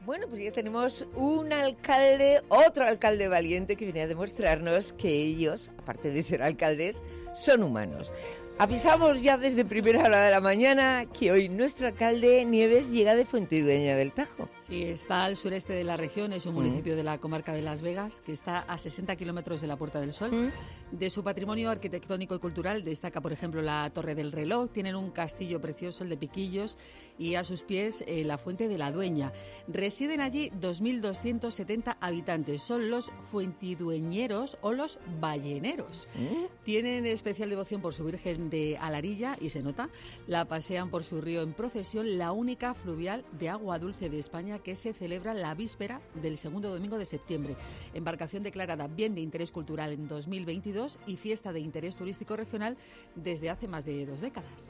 Bueno, pues ya tenemos un alcalde, otro alcalde valiente que viene a demostrarnos que ellos, aparte de ser alcaldes, son humanos. Avisamos ya desde primera hora de la mañana que hoy nuestro alcalde Nieves llega de Fuentidueña del Tajo. Sí, está al sureste de la región, es un municipio de la comarca de Las Vegas, que está a 60 kilómetros de la Puerta del Sol. De su patrimonio arquitectónico y cultural destaca, por ejemplo, la Torre del Reloj, tienen un castillo precioso, el de Piquillos, y a sus pies la Fuente de la Dueña. Residen allí 2.270 habitantes, son los fuentidueñeros o los balleneros. Tienen especial devoción por su Virgen de Alarilla, y se nota, la pasean por su río en procesión, la única fluvial de agua dulce de España, que se celebra la víspera del segundo domingo de septiembre. Embarcación declarada bien de interés cultural en 2022 y fiesta de interés turístico regional desde hace más de 2 décadas.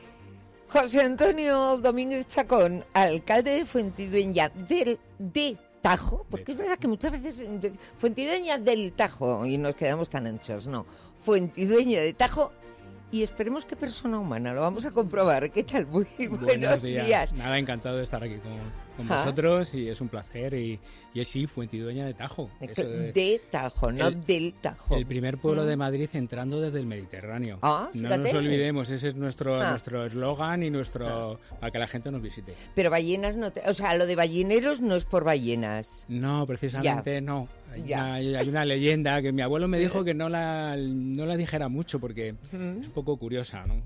José Antonio Domínguez Chacón, alcalde de Fuentidueña de Tajo, porque es verdad que muchas veces Fuentidueña del Tajo y nos quedamos tan anchos, no, Fuentidueña de Tajo. Y esperemos que persona humana, lo vamos a comprobar. ¿Qué tal? Muy buenos días. Nada, encantado de estar aquí con vosotros y es un placer. Y es sí, Fuentidueña de Tajo. De Tajo, no del Tajo. El primer pueblo de Madrid entrando desde el Mediterráneo. Fíjate. No nos olvidemos, ese es nuestro eslogan y para que la gente nos visite. Pero ballenas no, o sea, lo de balleneros no es por ballenas. No, precisamente no. Hay una leyenda que mi abuelo me dijo que no la dijera mucho porque es un poco curiosa, ¿no?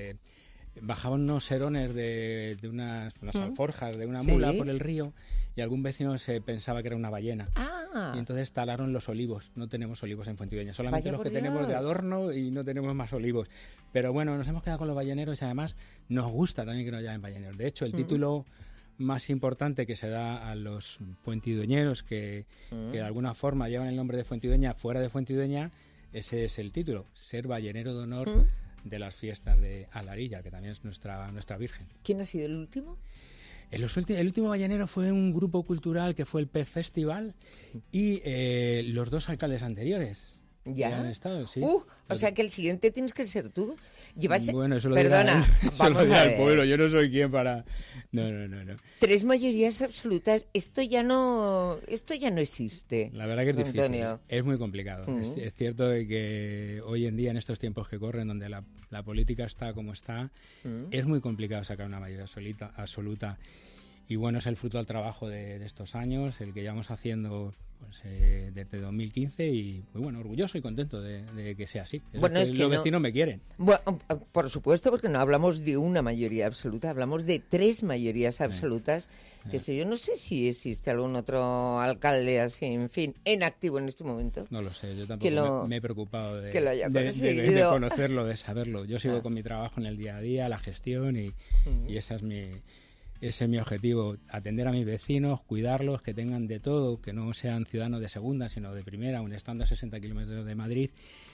Bajaban unos serones de unas alforjas de una mula por el río y algún vecino se pensaba que era una ballena. Y entonces talaron los olivos. No tenemos olivos en Fuentidueña, solamente los que tenemos de adorno y no tenemos más olivos. Pero bueno, nos hemos quedado con los balleneros y además nos gusta también que nos llamen balleneros. De hecho, el título más importante que se da a los fuentidueñeros que de alguna forma llevan el nombre de Fuentidueña fuera de Fuentidueña, ese es el título, ser ballenero de honor de las fiestas de Alarilla, que también es nuestra Virgen. ¿Quién ha sido el último? El último ballenero fue un grupo cultural que fue el Pez Festival y los 2 alcaldes anteriores. ¿Ya? Han estado, sí. O sea que el siguiente tienes que ser tú. Bueno, eso lo Perdona, vamos a ver. Pueblo. Yo no soy quien para... No. 3 mayorías absolutas. Esto ya no existe. La verdad que es difícil. Antonio. Es muy complicado. Es cierto que hoy en día, en estos tiempos que corren, donde la política está como está, es muy complicado sacar una mayoría absoluta. Y bueno, es el fruto del trabajo de estos años, el que llevamos haciendo desde 2015 y muy bueno, orgulloso y contento de que sea así. Los vecinos me quieren. Bueno, por supuesto, porque no hablamos de una mayoría absoluta, hablamos de 3 mayorías absolutas. Que sé yo, no sé si existe algún otro alcalde así, en fin, en activo en este momento. No lo sé, yo tampoco me he preocupado de conocerlo, de saberlo. Yo sigo con mi trabajo en el día a día, la gestión y esa es Ese es mi objetivo, atender a mis vecinos, cuidarlos, que tengan de todo, que no sean ciudadanos de segunda, sino de primera, aun estando a 60 kilómetros de Madrid.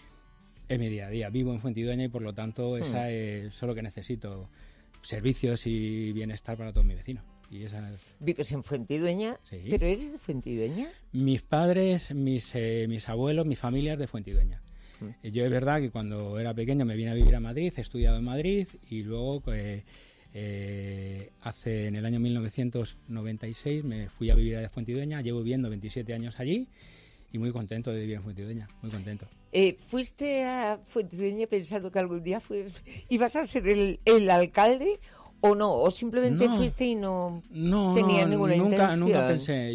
Es mi día a día. Vivo en Fuentidueña y, por lo tanto, esa es lo que necesito. Servicios y bienestar para todos mis vecinos. Y esa es... ¿Vives en Fuentidueña? Sí. ¿Pero eres de Fuentidueña? Mis padres, mis abuelos, mi familia es de Fuentidueña. Yo es verdad que cuando era pequeño me vine a vivir a Madrid, he estudiado en Madrid y luego... en el año 1996 me fui a vivir a Fuentidueña, llevo viviendo 27 años allí y muy contento de vivir en Fuentidueña, muy contento. ¿Fuiste a Fuentidueña pensando que algún día ibas a ser el alcalde o no? ¿O simplemente fuiste y no tenía ninguna intención? Nunca pensé.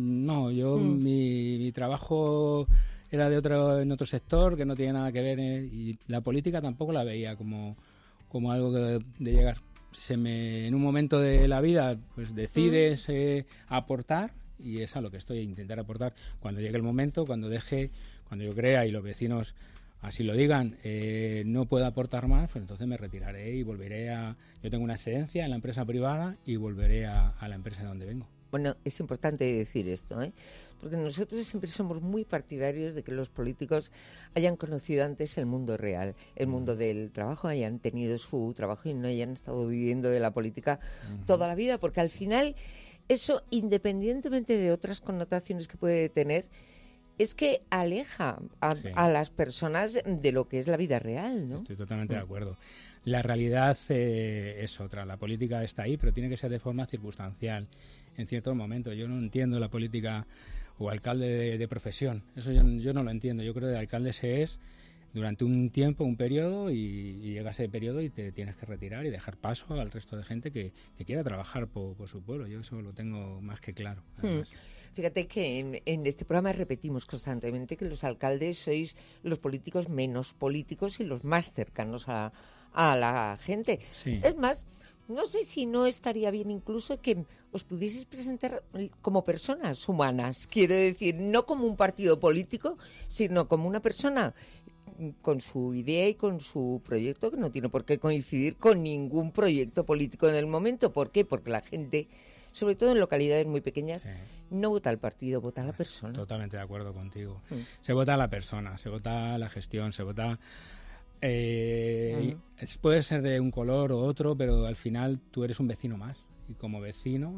Mi trabajo era en otro sector que no tiene nada que ver y la política tampoco la veía como algo de llegar. En un momento de la vida pues decides aportar y es a lo que estoy a intentar aportar cuando llegue el momento, cuando yo crea y los vecinos así lo digan, no puedo aportar más, pues entonces me retiraré y volveré yo tengo una excedencia en la empresa privada y volveré a la empresa de donde vengo. Bueno, es importante decir esto, porque nosotros siempre somos muy partidarios de que los políticos hayan conocido antes el mundo real, el mundo del trabajo, hayan tenido su trabajo y no hayan estado viviendo de la política toda la vida, porque al final eso, independientemente de otras connotaciones que puede tener, es que aleja a las personas de lo que es la vida real, ¿no? Estoy totalmente de acuerdo. La realidad es otra. La política está ahí, pero tiene que ser de forma circunstancial en ciertos momentos. Yo no entiendo la política o alcalde de profesión. Eso yo no lo entiendo. Yo creo que alcalde se es durante un tiempo, un periodo, y llega ese periodo y te tienes que retirar y dejar paso al resto de gente que quiera trabajar por su pueblo. Yo eso lo tengo más que claro. Fíjate que en este programa repetimos constantemente que los alcaldes sois los políticos menos políticos y los más cercanos a la gente. Sí. Es más, no sé si no estaría bien incluso que os pudieseis presentar como personas humanas. Quiero decir, no como un partido político, sino como una persona con su idea y con su proyecto, que no tiene por qué coincidir con ningún proyecto político en el momento. ¿Por qué? Porque la gente, sobre todo en localidades muy pequeñas, no vota al partido, vota a la persona. Totalmente de acuerdo contigo. Se vota a la persona, se vota a la gestión, se vota... puede ser de un color o otro, pero al final tú eres un vecino más. Y como vecino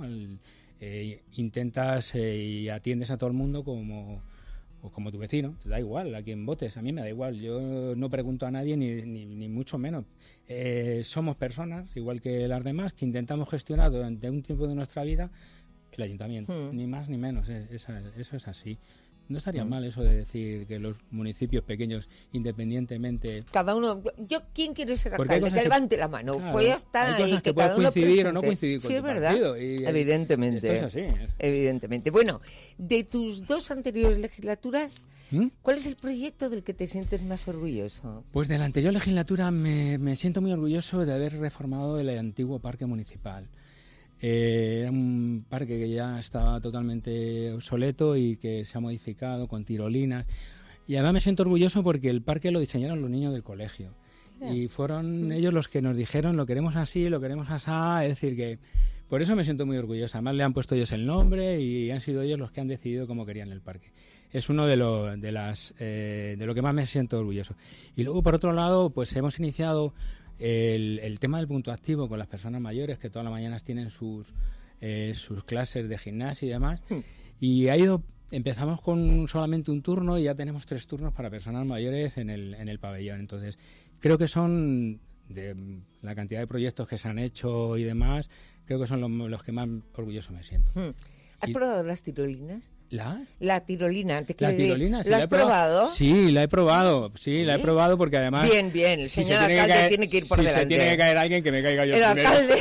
intentas y atiendes a todo el mundo como tu vecino. Te da igual a quién votes, a mí me da igual. Yo no pregunto a nadie ni mucho menos. Somos personas, igual que las demás, que intentamos gestionar durante un tiempo de nuestra vida el ayuntamiento, ni más ni menos. Eso es así. No estaría mal eso de decir que los municipios pequeños, independientemente... Cada uno... ¿Quién quiere ser alcalde? Que levante la mano. Claro, pues ya está. hay cosas y que puedes coincidir o no coincidir con sí, tu es verdad. partido. Y, evidentemente. Esto es así. Evidentemente. Bueno, de tus 2 anteriores legislaturas, ¿cuál es el proyecto del que te sientes más orgulloso? Pues de la anterior legislatura me siento muy orgulloso de haber reformado el antiguo parque municipal. Era un parque que ya estaba totalmente obsoleto y que se ha modificado con tirolinas. Y además me siento orgulloso porque el parque lo diseñaron los niños del colegio. Y fueron ellos los que nos dijeron lo queremos así, lo queremos asá. Es decir, que por eso me siento muy orgulloso. Además le han puesto ellos el nombre y han sido ellos los que han decidido cómo querían el parque. Es uno de lo que más me siento orgulloso. Y luego, por otro lado, pues hemos iniciado... El tema del punto activo con las personas mayores que todas las mañanas tienen sus clases de gimnasia y demás y empezamos con solamente un turno y ya tenemos 3 turnos para personas mayores en el pabellón. Entonces creo que son de la cantidad de proyectos que se han hecho y demás, creo que son los que más orgulloso me siento. ¿Has probado las tirolinas? La tirolina, La tirolina, sí, ¿la has probado? Sí, la he probado. Sí, la he probado porque además... Bien, el señor alcalde tiene que ir por delante. Si se tiene que caer alguien, que me caiga yo primero. El alcalde...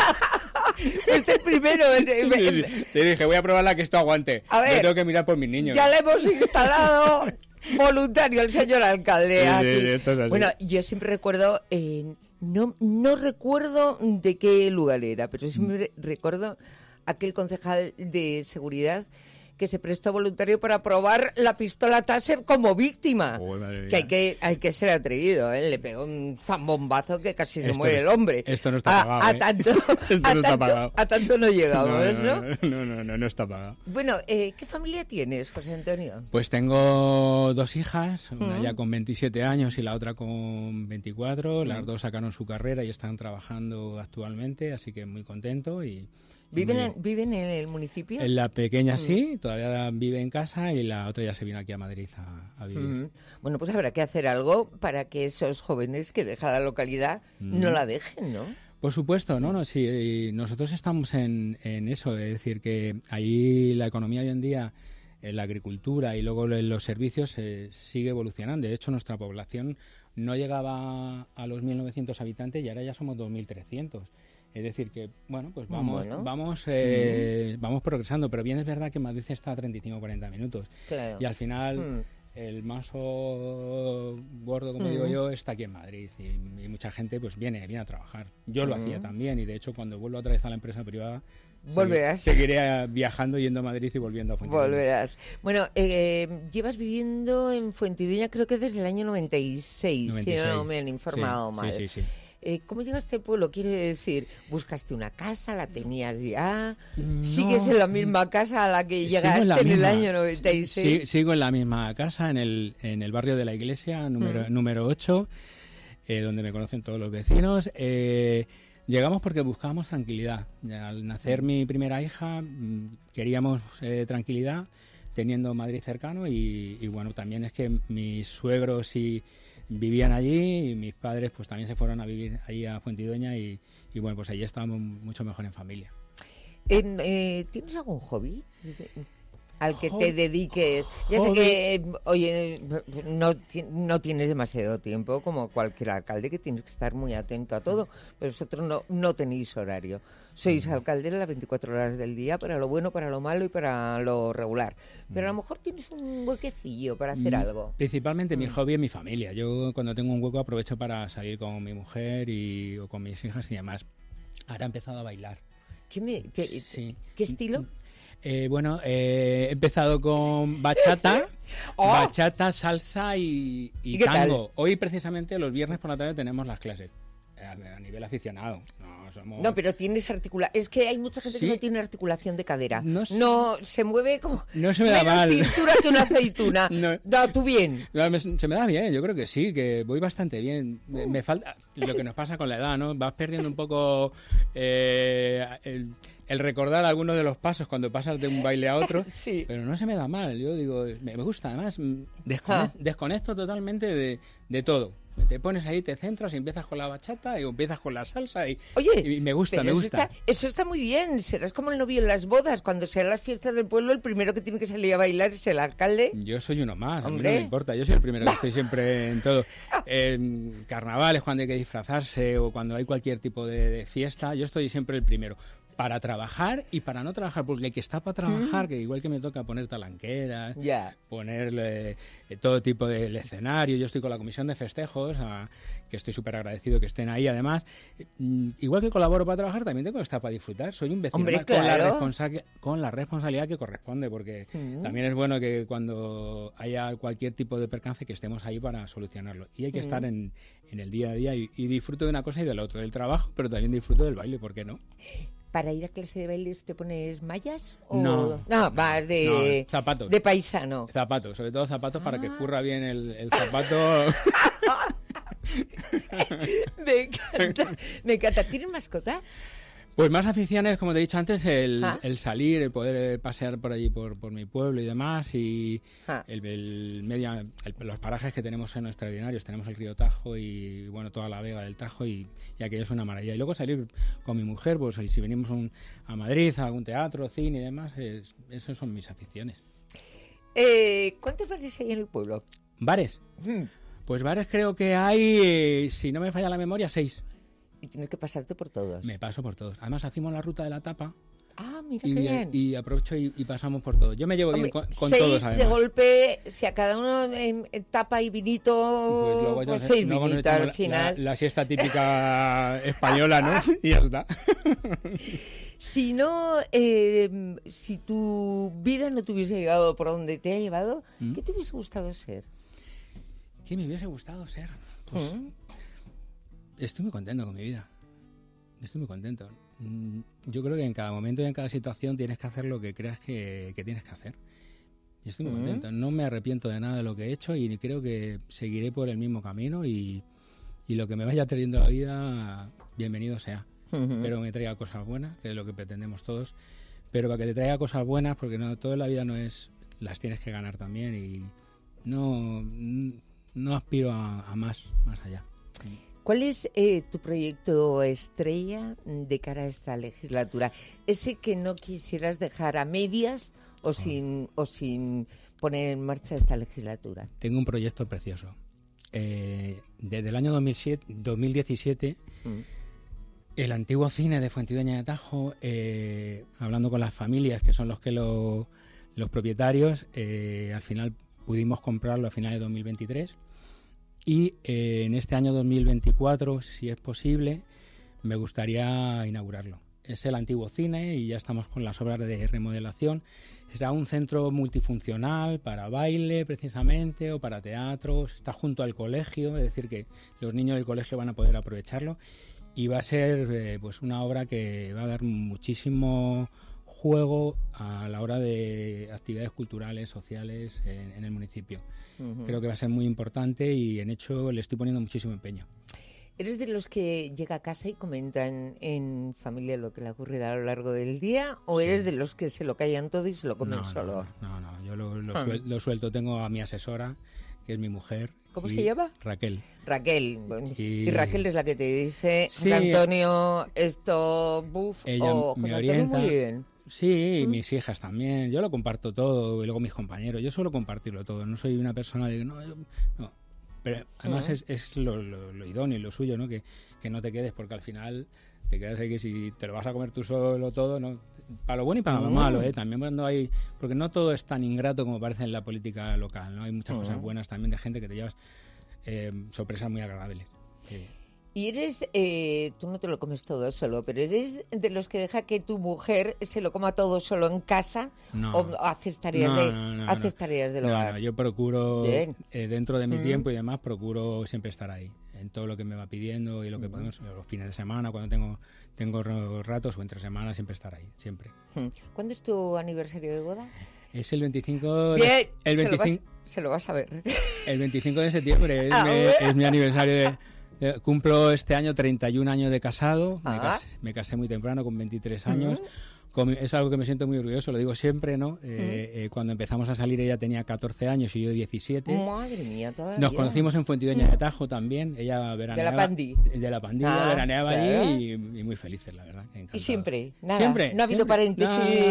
Este primero. Te dije, voy a probarla que esto aguante. A ver, yo tengo que mirar por mis niños. Ya la hemos instalado voluntario el señor alcalde aquí. Sí, esto es así. Bueno, yo siempre recuerdo... No recuerdo de qué lugar era, pero siempre recuerdo aquel concejal de seguridad que se prestó voluntario para probar la pistola Taser como víctima. Que hay que ser atrevido, ¿eh? Le pegó un zambombazo que casi se muere el hombre. Esto no está pagado. A tanto no llegamos, ¿no? No está pagado. Bueno, ¿qué familia tienes, José Antonio? Pues tengo 2 hijas, una ya con 27 años y la otra con 24. Las 2 sacaron su carrera y están trabajando actualmente, así que muy contento y... ¿Viven en el municipio? En la pequeña sí, todavía vive en casa y la otra ya se vino aquí a Madrid a vivir. Bueno, pues habrá que hacer algo para que esos jóvenes que dejan la localidad no la dejen, ¿no? Por supuesto, sí, nosotros estamos en eso, es decir, que ahí la economía hoy en día, la agricultura y luego los servicios sigue evolucionando. De hecho, nuestra población no llegaba a los 1.900 habitantes y ahora ya somos 2.300. Es decir que, pues vamos progresando, pero bien es verdad que Madrid está a 35 o 40 minutos. Claro. Y al final el mazo gordo, como digo yo, está aquí en Madrid y mucha gente pues viene a trabajar. Yo lo hacía también y de hecho cuando vuelvo otra vez a la empresa privada seguiré viajando, yendo a Madrid y volviendo a Fuentidueña. Volverás. Bueno, llevas viviendo en Fuentidueña creo que desde el año 96, si no me han informado mal. Sí. ¿Cómo llegaste al pueblo? Quiere decir, ¿buscaste una casa? ¿La tenías ya? ¿Sigues en la misma casa a la que llegaste en el año 96? Sí, sigo en la misma casa, en el barrio de la Iglesia, número 8, donde me conocen todos los vecinos. Llegamos porque buscábamos tranquilidad. Al nacer mi primera hija, queríamos tranquilidad, teniendo Madrid cercano y bueno, también es que mis suegros y vivían allí y mis padres pues también se fueron a vivir allí a Fuentidueña y bueno, pues allí estábamos mucho mejor en familia. ¿Tienes algún hobby al que te dediques? Ya sé que, oye, no tienes demasiado tiempo, como cualquier alcalde, que tienes que estar muy atento a todo, pero vosotros no tenéis horario. Sois alcalde las 24 horas del día, para lo bueno, para lo malo y para lo regular. Pero a lo mejor tienes un huequecillo para hacer algo. Principalmente mi hobby es mi familia. Yo cuando tengo un hueco aprovecho para salir con mi mujer o con mis hijas y demás. Ahora he empezado a bailar. ¿Qué estilo? Bueno, he empezado con bachata, bachata, salsa y tango. Hoy precisamente los viernes por la tarde tenemos las clases. A nivel aficionado. No, pero tienes articulación. Es que hay mucha gente que no tiene articulación de cadera. No se mueve como. No se me da mal. Menos cintura que una aceituna. No, tú bien. Se me da bien, yo creo que sí, que voy bastante bien. Me falta lo que nos pasa con la edad, ¿no? Vas perdiendo un poco el recordar algunos de los pasos cuando pasas de un baile a otro. Sí. Pero no se me da mal. Yo digo, me gusta. Además, desconecto totalmente de todo. Te pones ahí, te centras y empiezas con la bachata y empiezas con la salsa y me gusta, me gusta. Eso está muy bien. Serás como el novio en las bodas. Cuando sean las fiestas del pueblo, el primero que tiene que salir a bailar es el alcalde. Yo soy uno más, a mí no me importa. Yo soy el primero que estoy siempre en todo. En carnavales, cuando hay que disfrazarse o cuando hay cualquier tipo de fiesta, yo estoy siempre el primero. Para trabajar y para no trabajar, porque el que está para trabajar, que igual que me toca poner talanqueras, ponerle todo tipo del escenario, yo estoy con la comisión de festejos, que estoy súper agradecido que estén ahí, además, igual que colaboro para trabajar, también tengo que estar para disfrutar, soy un vecino más, con la responsabilidad que corresponde, porque también es bueno que cuando haya cualquier tipo de percance que estemos ahí para solucionarlo, y hay que estar en el día a día y disfruto de una cosa y del otro, del trabajo, pero también disfruto del baile, ¿por qué no? ¿Para ir a clase de bailes te pones mallas? No, vas de zapatos. De paisano. Zapatos, sobre todo zapatos para que curra bien el zapato. Me encanta. ¿Tienes mascota? Pues más aficiones, como te he dicho antes, el salir, el poder pasear por allí, por mi pueblo y demás, y los parajes que tenemos son extraordinarios. Tenemos el río Tajo y bueno, toda la vega del Tajo y aquello es una maravilla. Y luego salir con mi mujer, pues si venimos a Madrid, a algún teatro, cine y demás, esas son mis aficiones. ¿Cuántos bares hay en el pueblo? ¿Bares? Pues bares creo que hay, si no me falla la memoria, 6. Y tienes que pasarte por todos. Me paso por todos. Además, hacemos la ruta de la tapa. Ah, mira qué bien. Y aprovecho y pasamos por todos. Yo me llevo bien con todos, además. De golpe, si a cada uno en tapa y vinito, pues 6 vinitos al final. La siesta típica española, ¿no? Y ya está. Si no, si tu vida no te hubiese llevado por donde te ha llevado, ¿qué te hubiese gustado ser? ¿Qué me hubiese gustado ser? Pues... Estoy muy contento con mi vida. Estoy muy contento. Yo creo que en cada momento y en cada situación tienes que hacer lo que creas que tienes que hacer. Y estoy muy contento. No me arrepiento de nada de lo que he hecho y creo que seguiré por el mismo camino y lo que me vaya trayendo la vida, bienvenido sea. Pero me traiga cosas buenas, que es lo que pretendemos todos. Pero para que te traiga cosas buenas, porque todo en la vida no es... Las tienes que ganar también y no aspiro a más allá. ¿Cuál es tu proyecto estrella de cara a esta legislatura? Ese que no quisieras dejar a medias o sin poner en marcha esta legislatura. Tengo un proyecto precioso. Desde el año 2017, el antiguo cine de Fuentidueña de Tajo, hablando con las familias, que son los propietarios, al final pudimos comprarlo a finales de 2023. Y en este año 2024, si es posible, me gustaría inaugurarlo. Es el antiguo cine y ya estamos con las obras de remodelación. Será un centro multifuncional para baile, precisamente, o para teatro. Está junto al colegio, es decir, que los niños del colegio van a poder aprovecharlo. Y va a ser pues una obra que va a dar muchísimo juego a la hora de actividades culturales, sociales en el municipio. Creo que va a ser muy importante y en hecho le estoy poniendo muchísimo empeño. ¿Eres de los que llega a casa y comentan en familia lo que le ha ocurrido a lo largo del día o eres de los que se lo callan todo y se lo comen solo? No, yo lo suelto. Tengo a mi asesora, que es mi mujer, ¿Cómo se llama? Raquel. Raquel. Y Raquel es la que te dice, sí, Antonio, esto, ella o me José orienta. Antonio, muy bien. Sí, y mis hijas también. Yo lo comparto todo, y luego mis compañeros. Yo suelo compartirlo todo. No soy una persona de... No. Pero además es lo idóneo y lo suyo, ¿no? Que no te quedes, porque al final te quedas ahí que si te lo vas a comer tú solo todo, ¿no? Para lo bueno y para lo malo, ¿eh? También cuando hay... Porque no todo es tan ingrato como parece en la política local, ¿no? Hay muchas cosas buenas también de gente que te llevas sorpresas muy agradables. Sí. Y eres, tú no te lo comes todo solo, pero eres de los que deja que tu mujer se lo coma todo solo en casa, o haces tareas tareas del hogar. No, yo procuro, dentro de mi tiempo y demás, procuro siempre estar ahí, en todo lo que me va pidiendo y lo que podemos, los fines de semana, cuando tengo ratos o entre semanas, siempre estar ahí, siempre. ¿Cuándo es tu aniversario de boda? Es el 25... Bien, el 25, se lo vas a ver. El 25 de septiembre es mi aniversario de... Cumplo este año 31 años de casado, me casé muy temprano, con 23 años. Es algo que me siento muy orgulloso, lo digo siempre, ¿no? Cuando empezamos a salir ella tenía 14 años y yo 17. Madre mía, todavía. Nos conocimos en Fuentidueña de Tajo también, ella veraneaba... De la pandilla, veraneaba allí y muy felices, la verdad. Y siempre, nada, siempre, no ha habido paréntesis.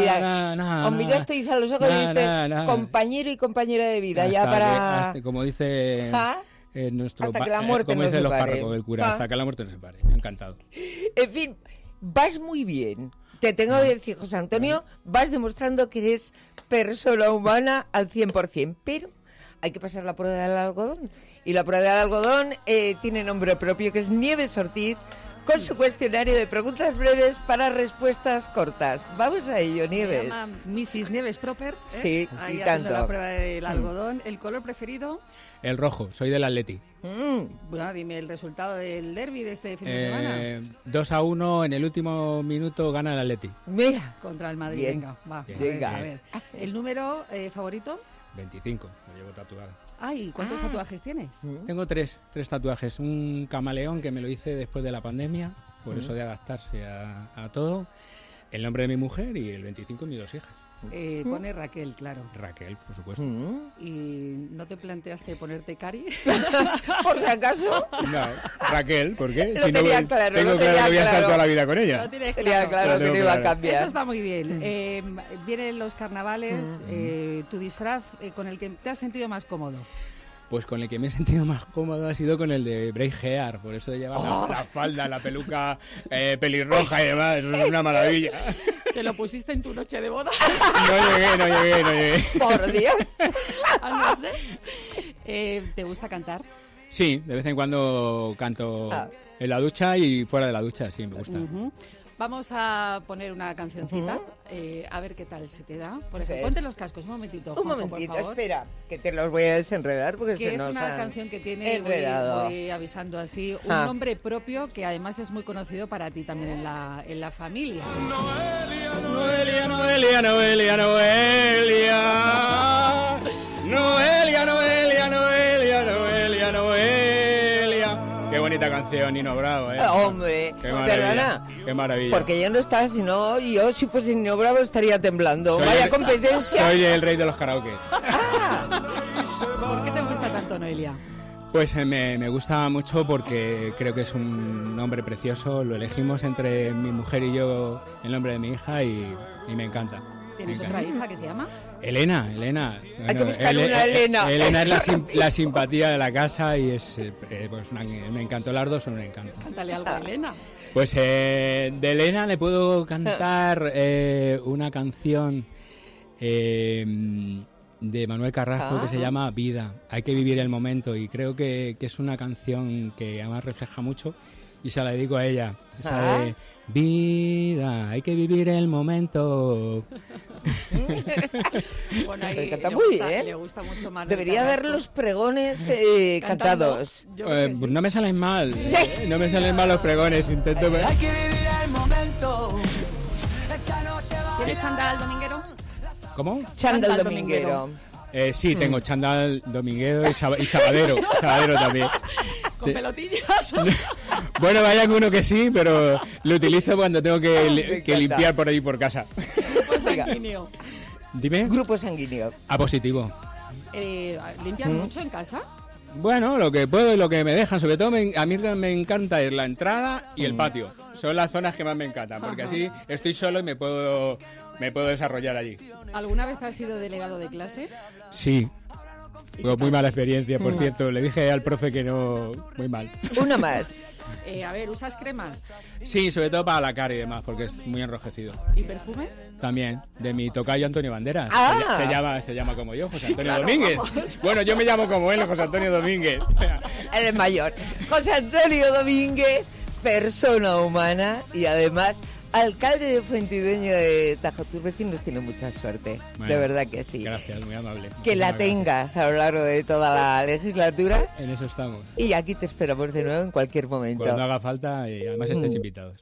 Nada. Os mirasteis a los ojos y dijiste compañero y compañera de vida, ya para... como dice... hasta que la muerte como nos dicen los separe. párrocos del cura, hasta que la muerte nos separe. Encantado. En fin, vas muy bien. Te tengo que decir, José Antonio, vas demostrando que eres persona humana al 100%, pero hay que pasar la prueba del algodón. Y la prueba del algodón tiene nombre propio, que es Nieves Ortiz, con su cuestionario de preguntas breves para respuestas cortas. Vamos a ello, Nieves. Se llama Mrs. Nieves Proper. Sí, ahí y tanto. la prueba del algodón. ¿El color preferido? El rojo, soy del Atleti. Bueno, dime el resultado del derbi de este fin de semana. 2-1, en el último minuto gana el Atleti. Mira. Contra el Madrid, Bien. venga, va. Venga. A ver. ¿El número favorito? 25, lo llevo tatuado. Ay, ¿cuántos tatuajes tienes? Tengo tres tatuajes. Un camaleón que me lo hice después de la pandemia, por eso de adaptarse a todo. El nombre de mi mujer y el 25 mis 2 hijas. Pone Raquel, claro. Raquel, por supuesto. ¿Y no te planteaste ponerte Cari? Por si acaso. No, Raquel, ¿por qué? Lo tenía claro, tengo claro que voy a estar toda la vida con ella. Lo tienes Tenía claro que no iba a cambiar. Eso está muy bien. Vienen los carnavales, tu disfraz con el que te has sentido más cómodo. Pues con el que me he sentido más cómodo ha sido con el de Braveheart, por eso de llevar la falda, la peluca pelirroja y demás, eso es una maravilla. ¿Te lo pusiste en tu noche de boda? No llegué. Por Dios. No sé. ¿Te gusta cantar? Sí, de vez en cuando canto en la ducha y fuera de la ducha, sí, me gusta. Vamos a poner una cancioncita, a ver qué tal se te da. Por ejemplo, ponte los cascos, un momentito, Juanjo, por favor. Espera, que te los voy a desenredar porque que se nos es una han canción que tiene, voy avisando así, un nombre propio que además es muy conocido para ti también en la familia. Noelia, Noelia, Noelia, Noelia. Noelia, Noelia, Noelia, Noelia, Noelia. Qué bonita canción, Nino Bravo, ¿eh? Hombre, perdona. Qué maravilla. Porque yo no estaba, sino yo si fuese Nino Bravo estaría temblando. Vaya competencia. Soy el rey de los karaoke. ¿Por qué te gusta tanto, Noelia? Pues me gusta mucho porque creo que es un nombre precioso. Lo elegimos entre mi mujer y yo, el nombre de mi hija, y me encanta. ¿Tienes otra hija que se llama? Elena. Bueno, hay que buscar una Elena. Elena es la simpatía de la casa y pues me encantó, las dos son un encanto. Cántale algo a Elena. Pues de Elena le puedo cantar una canción de Manuel Carrasco que se llama Vida. Hay que vivir el momento y creo que es una canción que además refleja mucho y se la dedico a ella. Esa de vida, hay que vivir el momento. Bueno, ahí canta muy bien. Le gusta mucho Manuel Debería Carrasco. dar los pregones cantados. Pues no me salen mal. No me salen mal los pregones. Intento. Hay que vivir el momento. ¿Tienes chándal dominguero? ¿Cómo? Chándal dominguero. Sí, tengo chándal dominguero y sabadero. Sabadero también. ¿Con pelotillas? Bueno, vaya que uno que sí, pero lo utilizo cuando tengo que limpiar por ahí por casa. Grupo sanguíneo. Dime. Grupo sanguíneo. A positivo. ¿Limpias mucho en casa? Bueno, lo que puedo y lo que me dejan. Sobre todo a mí me encanta es la entrada y el patio. Son las zonas que más me encantan, porque así estoy solo y me puedo desarrollar allí. ¿Alguna vez has sido delegado de clase? Sí. Fue muy mala experiencia, por cierto. Le dije al profe que no... Muy mal. Una más. A ver, ¿usas cremas? Sí, sobre todo para la cara y demás, porque es muy enrojecido. ¿Y perfume? También, de mi tocayo Antonio Banderas. Ah. Se llama como yo, José Antonio Claro, Domínguez. vamos. Bueno, yo me llamo como él, José Antonio Domínguez. Eres mayor. José Antonio Domínguez, persona humana y además alcalde de Fuentidueño de Tajo. Tus vecinos tienen mucha suerte, Bueno, de verdad que sí. Gracias, muy amable. Que la tengas a lo largo de toda la legislatura En eso estamos. y aquí te esperamos de nuevo en cualquier momento. Cuando haga falta y además estáis invitados.